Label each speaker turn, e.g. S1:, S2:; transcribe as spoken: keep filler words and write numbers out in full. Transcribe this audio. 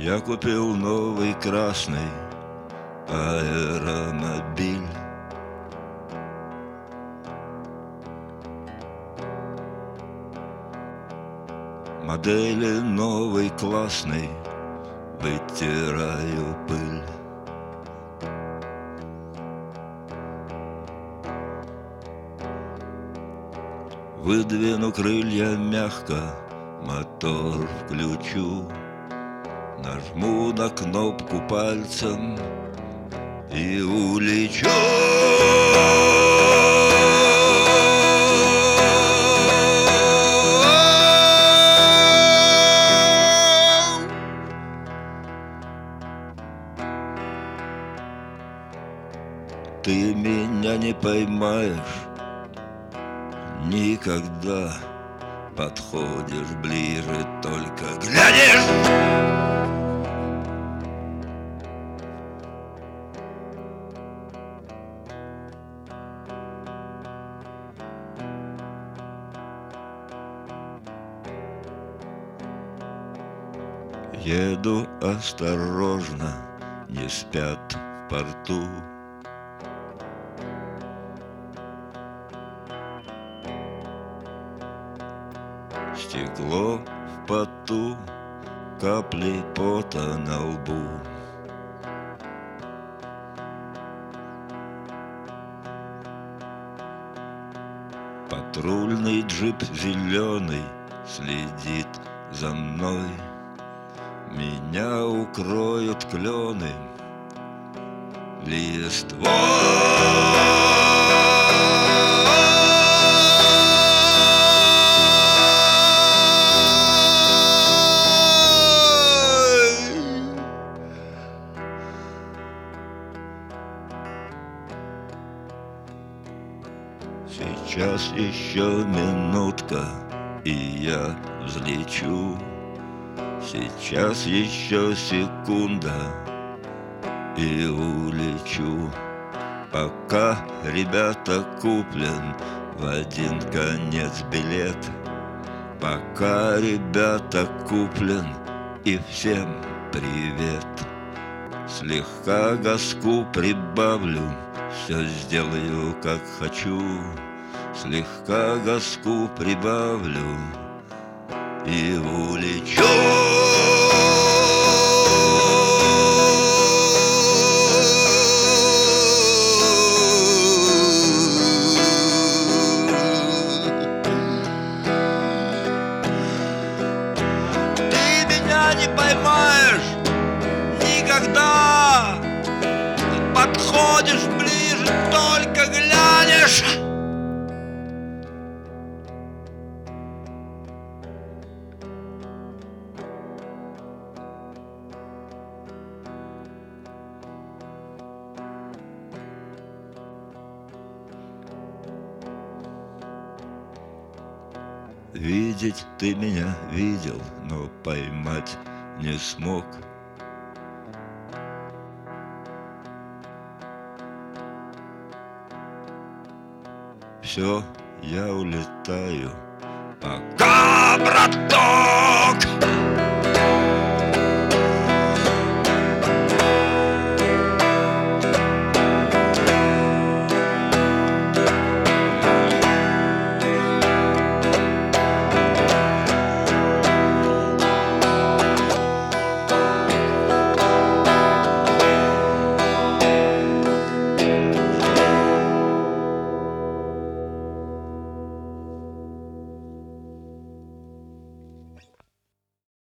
S1: Я купил новый красный аэромобиль. Модели новой классной вытираю пыль. Выдвину крылья мягко, мотор включу, нажму на кнопку пальцем и улечу. Ты меня не поймаешь никогда, подходишь ближе, только глянешь. Еду осторожно, не спят в порту. Стекло в поту, капли пота на лбу. Патрульный джип зеленый следит за мной. Меня укроют клены листвой. Сейчас еще минутка, и я взлечу. Сейчас еще секунда, и улечу. Пока, ребята, куплен в один конец билет. Пока, ребята, куплен, и всем привет. Слегка газку прибавлю, все сделаю как хочу. Слегка газку прибавлю и улечу. Ты меня не поймаешь никогда, подходишь ближе, только глянешь. Видеть ты меня видел, но поймать не смог. Все, я улетаю. Пока, браток!